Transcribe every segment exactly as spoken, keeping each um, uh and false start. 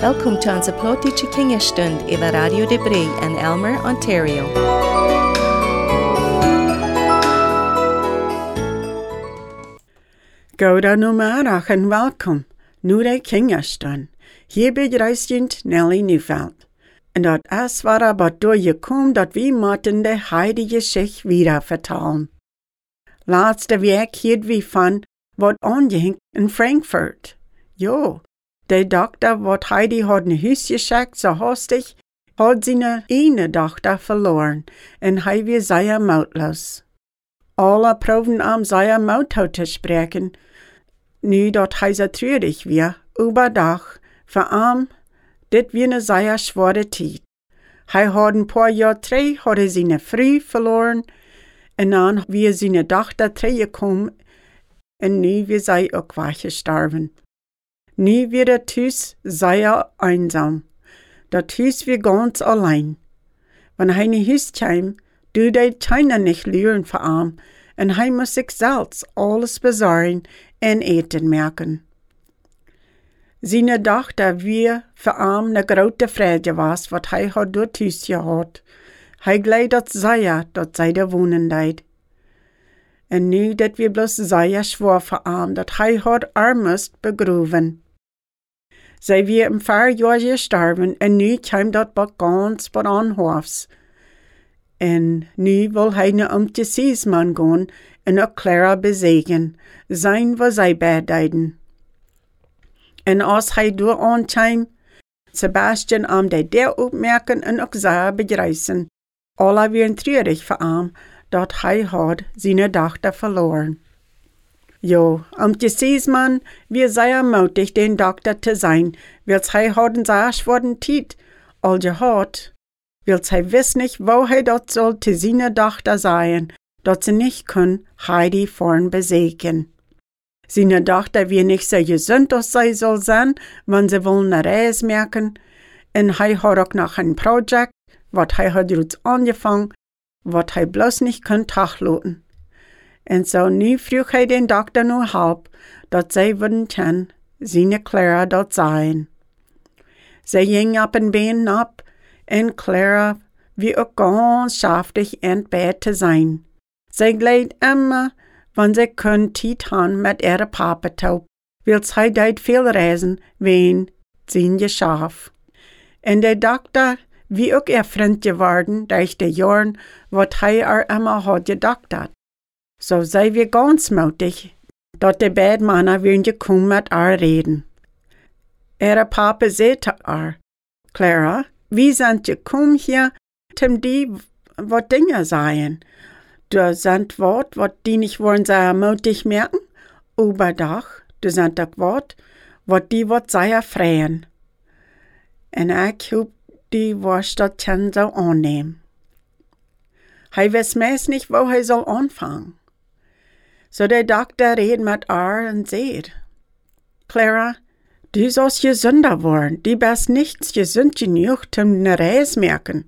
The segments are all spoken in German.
Welkom till onze plotische kingerstund över Radio de Brie in Elmer, Ontario. Goda numiddag en welkom. Nu de kingerstund. Hier bedreist Nelly Neufeld. En dat is waar wat door je komt dat we moeten de heilige zich wieder vertalen. Laatste week hield we van wat aanging in Frankfurt. Jo, de dokter wat Heidi had een huis geschickt zo hastig, had zijn ene dochter verloren en hij weer zeer moedloos. Alle proefden om zeer moed te spreken, nu dat hij zo treurig weer, overdag, voor hem, dit weer een zeer zware tijd. Hij had een paar jaar terug, had hij zijn vrouw verloren, en dan weer zijn dochter teruggekomen, en nu weer zij ook weggestorven. Nu wird het huis sehr einsam. Dat huis wird ganz allein. Wenn hij in huis kwam, doet hij keiner nicht luren voor hem, en hij muss sich selbst alles bezorgen en eten merken. Zijn dochter wie voor hem een grote vrede was, wat hij had door het huis gehad. Hij gleed dat zeer, dat zij daar wonen deed. En nu dat we bloos zeer schwor voor hem, dat hij had armest begroeven. Zij weer een paar jaar gestorven en nu kwam dat wat ganz wat aanhoofs. En nu wil hij naar om te Seesman gaan en ook Clara bezegen, zijn wat zij bedijden. En als hij door aankwam, Sebastian om de deur opmerken en ook zeer begrijzen. Alle weer treurig voor hem, dat hij had zijn dochter verloren. Jo, om te Seesman, wir zeer mutig den dokter te zijn, wils hij hadden zeer schweren tijd al gehad, wils hij wist niet wo hij dat zal te zijn dochter zijn, dat ze niet kon Heidi vorn bezeken. Zijn dochter weer niet zo gezond als zij zal zijn, wanneer ze willen een reis merken, en hij had ook nog een project, wat hij had reeds aangevangen, wat hij bloos niet kon teruglaten. En zo nu vroeg hij den dokter nu hulp, dat zij würden kennen, zijn Clara dat zijn. Zij ging op een been op, en Clara wie ook ganz schaftig in het bed te zijn. Zij gleed immer, wanneer zij kon tijd han met ihre papa toe, wils hij deed veel reizen, ween zijn geschaf. En de dokter wie ook ihr vriend geworden, durch de jaren, wat hij er immer had gedoktert. So sei wir ganz mutig, dat de beide mannen weer gekomen met haar reden. Ihre papa zei te haar, Clara, wie zijn gekomen hier, tem die wat dingen zijn. Du sind wat, wat die nicht wollen sehr mutig merken, overdag, du sind ook wat, wat die wat sehr freien. En ik hoop die was dat kan zo aannemen. Hij wist meest niet wo hij zal aanvangen. So der dokter redet mit haar und sagt, Clara, du sollst gesünder worden, du bist nicht gesund genug, um eine Reise merken.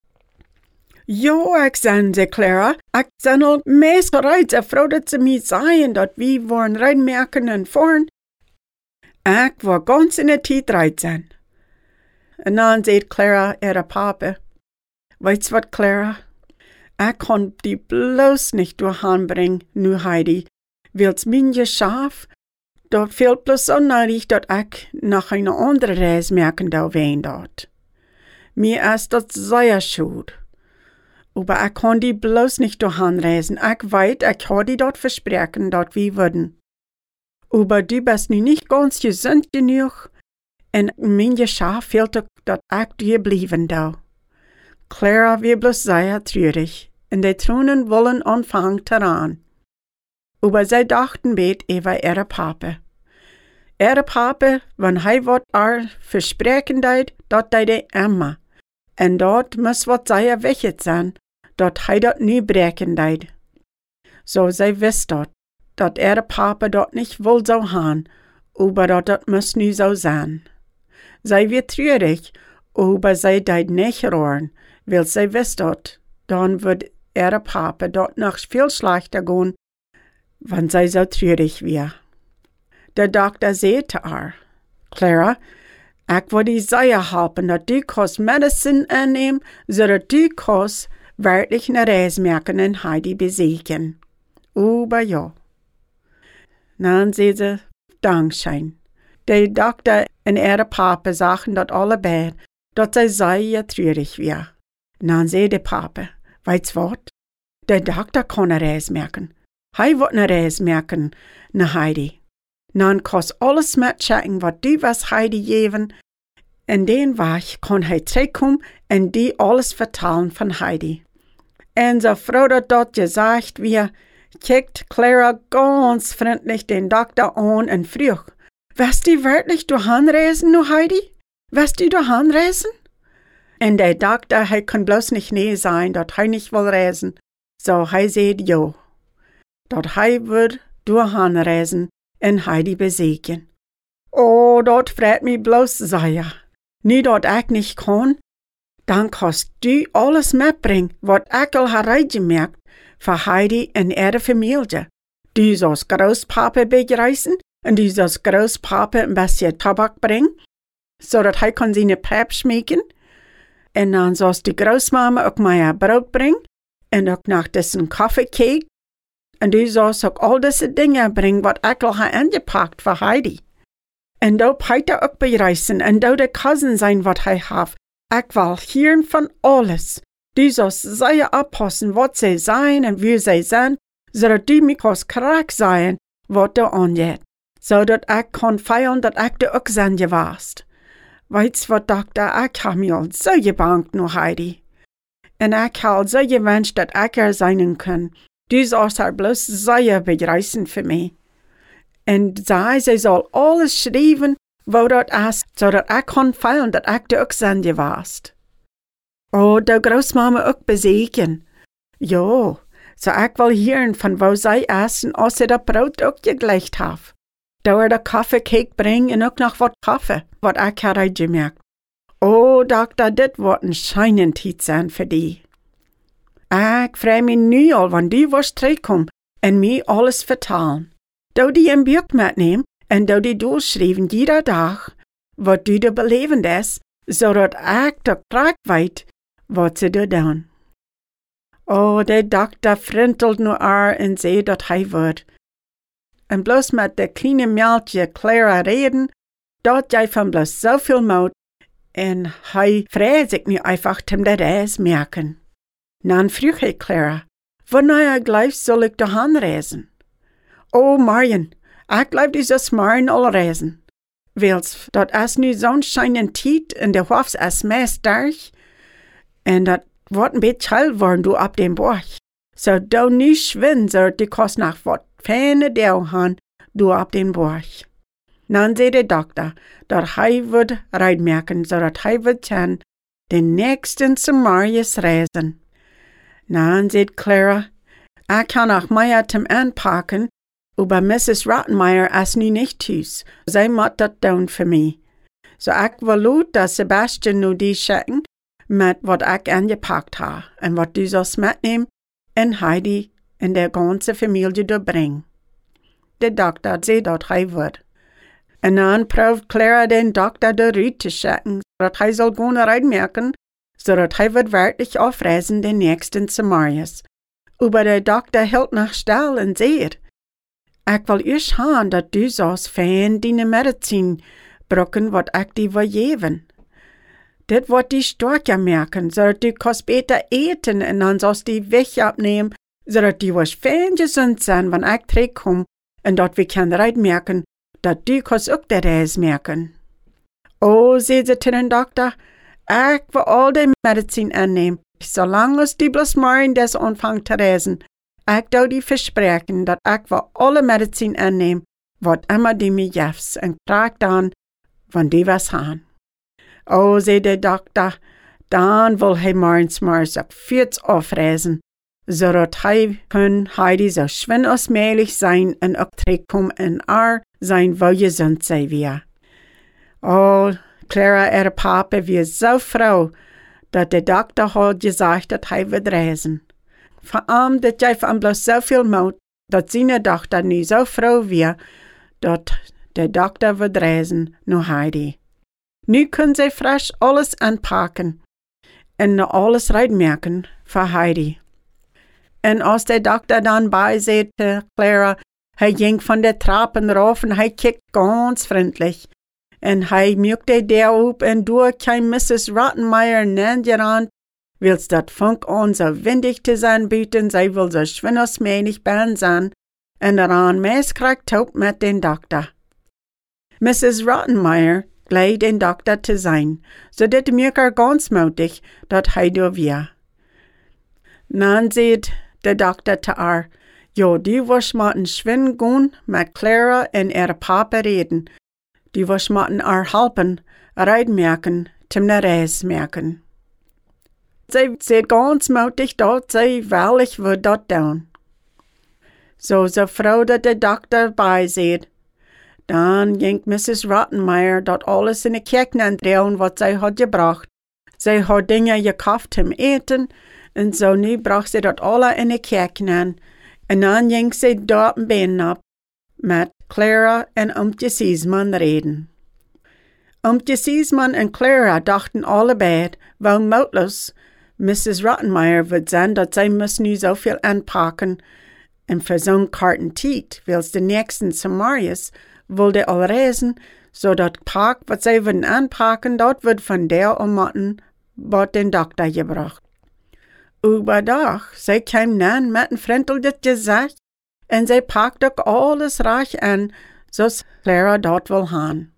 Jo, ich sage, sie Clara, ich bin al meest gereid, ich froh, dass sie mir sagen, dass wir wollen reinmerken und fahren. Ich war ganz in der Zeit dreizehn. Und dann sagt Clara, ihre Papa, weißt du was, Clara? Ich kann die bloß nicht durchbringen, nu Heidi, wils mein Geschäft, da fehlt bloß so nötig, dass ich nach einer anderen Reise merken da wen dort. Mir ist das sehr schuld. Aber ich kann die bloß nicht durchreisen. Ich weiß, ich habe die dort versprechen, dort wir würden. Aber du bist nu nicht ganz gesund genug, und mein Geschäft fehlt auch, dass ich dir bleiben da. Clara wird bloß sehr traurig. Und die Tränen wollen anfangen zu ran. Aber sie dachten bet über ihre Papa. Ihre Papa, wenn er wat er versprechen deed, dat deed er immer. Und dort muss wat sehr wichtig sein, dat er dat nie brechen deed. So sie wisst dort, dat ihre Papa dort nicht wohl so han, aber dat dat muss nie so sein. Sie wird traurig, aber sie deed nicht rohren, weil sie wisst dort, dann wird ihre Papa dort noch viel schlechter gehen, wenn sie so traurig wäre. Der Doktor sagte zu ihr, Clara, Ich wil die zeggen helpen dat du kannst medicine annehmen, zodat du kannst wirklich eine Reise merken und Heidi besiegen. Aber ja. Dann sie sie Dankschein. Der Doktor und ihre Papa sagen dort alle beide, dass sie sehr traurig wäre. Dann sie der Papa, weit's was? Der Doktor kann eine Reise merken. Hij wird eine Reise merken, na Heidi. Dann kannst alles mitchecken, was du was Heidi geben. In den Weg kann hij zurückkommen und die alles vertellen von Heidi. Und so froh, dass dort gesagt wird, kickt Clara ganz freundlich den Doktor an und fragt, wirst du wirklich dahin reisen, nu Heidi? Wirst du dahin reisen? Und der Doktor, er kann bloß nicht nee sein, dass er nicht will reisen. So er sagt ja. Dass er wird dahin reisen und Heidi besiegen. Oh, dort freut mich bloß sehr. Nie dort ich nicht kann, dann kannst du alles mitbringen, was ich al hereigemerkt für Heidi und ihre Familie. Du sollst Großpapa begreisen und du sollst Großpapa ein bisschen Tabak bringen, so dass er kann seine Pep schmecken. Und dann sollst die Großmama auch mal Brot bringen und auch nach dessen Kaffeekek. Und du sollst auch all diese Dinge bringen, was ich al angepackt für Heidi. Und da Peter auch bereisen und da der Cousin sein, was er hat. Ich will hören von alles. Du sollst sehr abpassen, was sie sein und wie sie sind, so dass du mich kannst korrekt sein, was du angeht. So dass ich kann feiern, dass ich dir auch sein warst. Weißt du, was Doktor, ich habe mir so gebankt, nur Heidi. Und ich habe so gewünscht, dass ich er sein kann. Du sollst er bloß sehr bereisen für mich. Und sei, sie soll alles schreiben, wo dort ist, so dass ich kann feiern, dass ich dir auch sein warst. Oh, der Großmama auch besiegen. Ja, so ich will hören, von wo sie essen, als sie das Brot auch gelegt haben. Da er der Kaffeekek bringen und auch noch was Kaffee, was ich habe gemerkt. Oh, Doktor, das wird ein scheinen Zeit sein für dich. Ich freue mich nie all, wenn du wirst zurückkommen und mir alles vertellen. Da die ein Buch mitnehmen und da die durchschreiben jeder Tag, was du da beleben ist, so dass ich da korrekt weiß, was sie da tun. Oh, der Doktor frintelt nur an und sieht, dass er wird. Und bloß mit der kleinen Mädchen Clara reden, dort jij von bloß so viel Mut, und er freut sich nicht einfach, um das Reis merken. Dann frug ich Clara, wann er gleich soll ich dahin reisen? Oh, Marion, ich glaub, du sollst morgen all reisen. Weil's, dat is nu zo'n scheinen Tiet en de Hofs is meest durch, en dat wordt een beetje hel worden du ab dem Borch. So du nu schwinn, so du kost nach wat fene deel han du ab den Borch. Dann zei de Doktor, dat hij wird reitmerken, so dat hij wird ten den nächsten Samarias reisen. Dann zei Clara, ich kann auch mehr zum Anpacken, aber Missus Rottenmeier ist nu nicht thuis. Sie macht das tun für mich. So ich will laut, dass Sebastian nu die schicken, mit was ich angepackt habe und was du sollst mitnehmen und Heidi und der ganze Familie da bringen. Der Doktor sieht, dass er wird. Und dann probt Clara den Doktor da rüt zu schicken, so dass er soll gerne reinmerken, so dass er wird wirklich aufreisen den nächsten Samarias. Aber der Doktor hält nach still und sieht, ich will erst haben, dass du sollst fein deine Medizin brücken, was ich dir will geben. Das wird die stärker merken, so dass du kannst besser eten und dann sollst du die Weg abnehmen, so dass du wirst fein gesund sein, wenn ich zurückkomme und dort wir können reit merken, dass du kannst auch der Reise merken. Oh, sagt sie zu den Doktor, ich will all die Medizin annehmen, solange es die bloß morgen das anfangen zu reisen. Ich do die versprechen, dass ich will alle Medizin annehmen, was immer die mir gibst, und trag dann, wenn die was haben. Oh, sagt der Doktor, dann will er morgens mal so vierzig aufreisen, so dass er kann Heidi so schön als möglich sein und auch zurückkommen und er sein, wo gesund sein wir. Oh, Clara, ihre Papa, wir so froh, dass der Doktor hat gesagt, dass er wird reisen. Vor allem, dass ich von bloß so viel Mut, dass seine Tochter nie so froh wird, dass der Doktor wird reisen, nur Heidi. Nu kunnen zij frisch alles aanpakken en alles uitmerken voor Heidi. En als de dokter dan bij zit, Clara, hij ging van de trappen rauf en hij kijkt ganz vriendelijk. En hij mukte daar op en door kwam missus Rottenmeier nangerand, wils dat funk on zo windig te zijn buiten, zij wil zo schwindersmenig ben zijn, en eraan meest krijgt op met den dokter. missus Rottenmeier gleed den dokter te zijn, zodat de muker ganz mutig dat hij door weer. Dan zegt de dokter te haar, jo, die was moeten schwin gaan met Clara en haar papa reden. Die was moeten haar helpen, uitmerken, zum ne reis merken. Zij zegt ganz mutig dat zij wellig wil dat doen. Zo, so vrouw dat de dokter bij zegt, dan ging missus Rottenmeier dat alles in de keuken aandrehen wat zij had gebracht. Zij had dingen gekocht om eten, en zo nu bracht ze dat alle in de keuken aan. En dan ging ze daar een been op, met Clara en Oomtje Siesman reden. Oomtje Siesman en Clara dachten allebei, wel moedloos, missus Rottenmeier would zijn dat zij moest nu zoveel aanpakken, en voor zo'n karten tijd, wils de nächsten Samarius wilde al reizen, zodat pak wat zij wilden aanpakken, dat wordt van der ommatten, wat den dokter gebracht. Überdag, zij kwam nan met een vriendelijk gezicht, en zij pakt ook alles recht aan, zoals Clara dat wil gaan.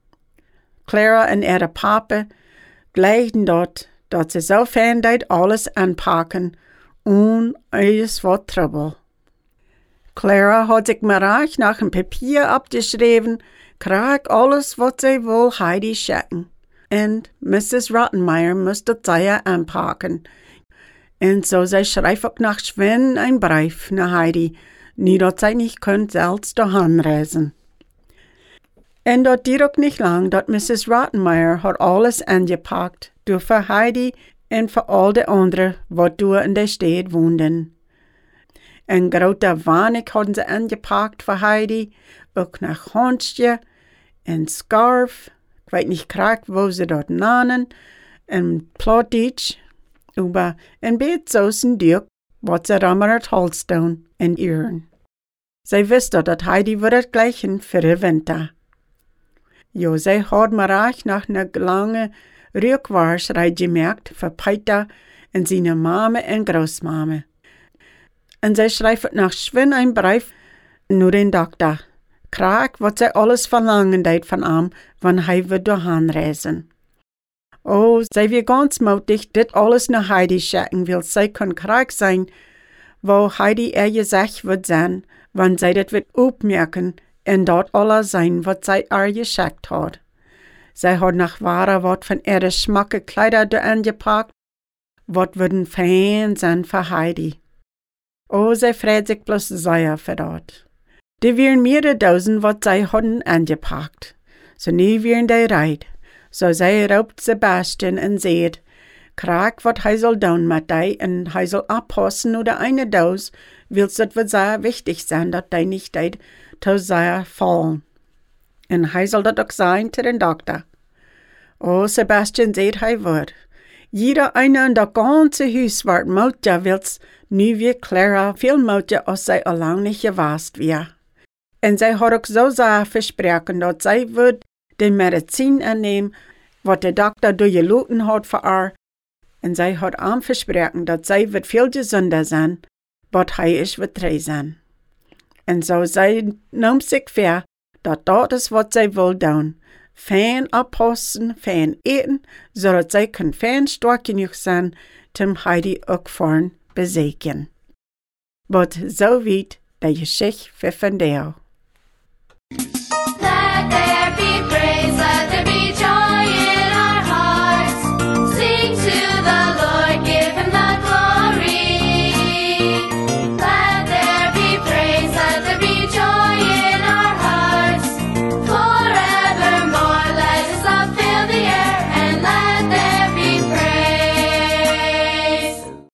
Clara en ihre papa gleiden dat, dat ze zo fijn deed alles aanpakken, en alles wat trouble. Clara had zich maar recht nach een papier opgeschreven, kreeg alles wat zij wil Heidi schicken. En missus Rottenmeier moest het zij aanpakken. En zo zij schreef ook nach Schwen een brief naar Heidi, nie dat zij niet kon zelfs doorheen reizen. En dat duurde ook niet lang, dat missus Rottenmeier had alles aangepakt, door voor Heidi en voor al de anderen wat door in de stad woonden. Een grote wanig hadden ze aangepakt voor Heidi, ook naar handje en scarf, ik weet niet graag wo ze dat namen, en plottage, über een beetsoßen dik, wat ze rammer het hals doen en uren. Zij wisten dat Heidi wordt het gleichen voor de winter. Jo, zij had maar echt nach een lange rückwärtsreis gemerkt voor Peter en zijn mama en großmama. En zij schrijft nach Schwin een brief naar den dokter. Kraak wat zij alles verlangen deed van hem, wanneer hij wil doorheen reizen. Oh, zij weer ganz mutig dit alles naar Heidi schicken, wil zij kon kraak zijn, wo Heidi er gezegd wird zijn, wanneer zij dit wird opmerken en dat alles zijn wat zij er geschickt had. Zij had nach ware wat van ihre schmakke Kleider door aangepakt, wat würden fijn zijn voor Heidi. Oh, zij freut sich bloß sehr für dat. Die wären mehrere Dosen, wat zij hadden aangepakt. So nu wären die reit. So zij roept Sebastian en zegt, kraak wat hij zal doen met die en hij zal oppassen naar de eine Doos, wils het wat sehr wichtig zijn dat die niet deed te sehr vallen. En hij zal dat ook zijn te den dokter. Oh, Sebastian zegt hij wordt. Jeder eine in dat ganze huis wordt moutje, wils nu weer Clara veel moutje als zij al lang niet gewaast weer. En zij had ook zo zeer versproken dat zij wordt de medicijn aannemen, wat de dokter doorgeloten had voor haar. En zij had aan versproken dat zij wordt veel gezonder zijn, wat hij is wordt drie zijn. En zo zij nam zich voor dat dat is wat zij wil doen. Fijn oppassen, fijn eten, zodat zij kan fijn sterk genoeg zijn, om Heidi ook vorn bezeken. Wat zo weet de geschichte voor vandaag.